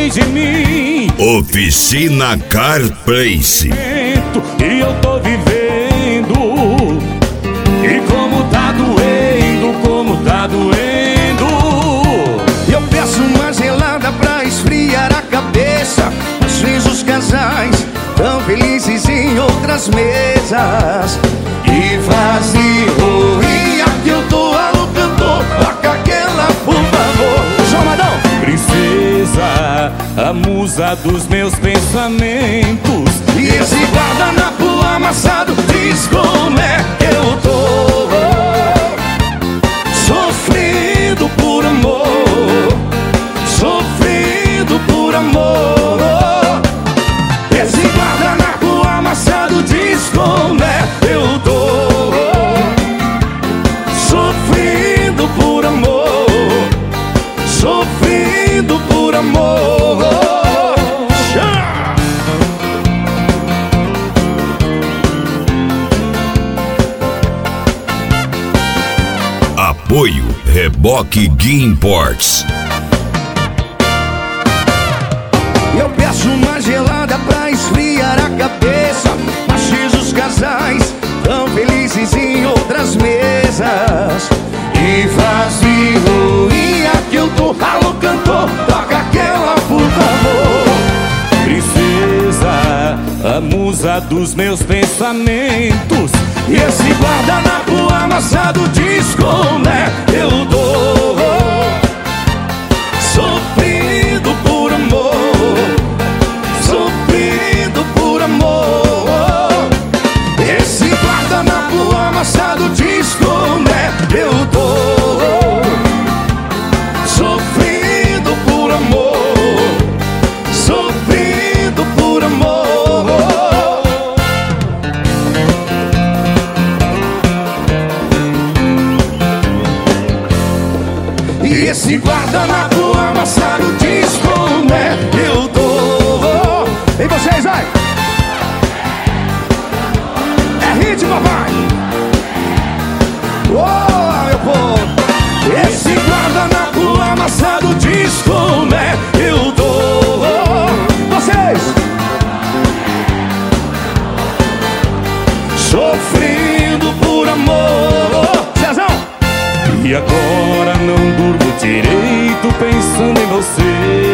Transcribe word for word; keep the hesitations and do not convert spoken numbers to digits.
fez de mim. Oficina CarPlace. E eu tô vivendo. E como tá doendo, como tá doendo. Eu peço uma gelada pra esfriar a cabeça. Às vezes os casais tão felizes em outras mesas. E vazio, que eu tô alô cantor. Toca aquela, por favor. João Madão. Princesa, a musa dos meus pensamentos. E esse guardanapo amassado diz como é que eu tô. Sofrendo por amor, sofrendo por amor. Esse guardanapo amassado diz como é que eu tô. Sofrendo por amor, sofrendo por amor. Apoio Reboque Gui Imports. Eu peço uma gelada pra esfriar a cabeça. Às vezes os casais tão felizes em outras mesas. E vazio, que eu tô alô cantor. Toca aquela, por favor. Princesa, a musa dos meus pensamentos. E esse guardanapo amassado diz como é que eu tô. Sofrendo por amor, sofrendo por amor. Esse guardanapo amassado diz como é que eu tô. Sofrendo por amor, sofrendo por amor. E esse guardanapo amassado diz como é que eu tô. E vocês, vai! É hit, papai! Oh, meu povo! Esse guardanapo amassado diz como é que eu tô. Vocês! Sofrendo por amor. Cezão! E agora não durmo direito pensando em você.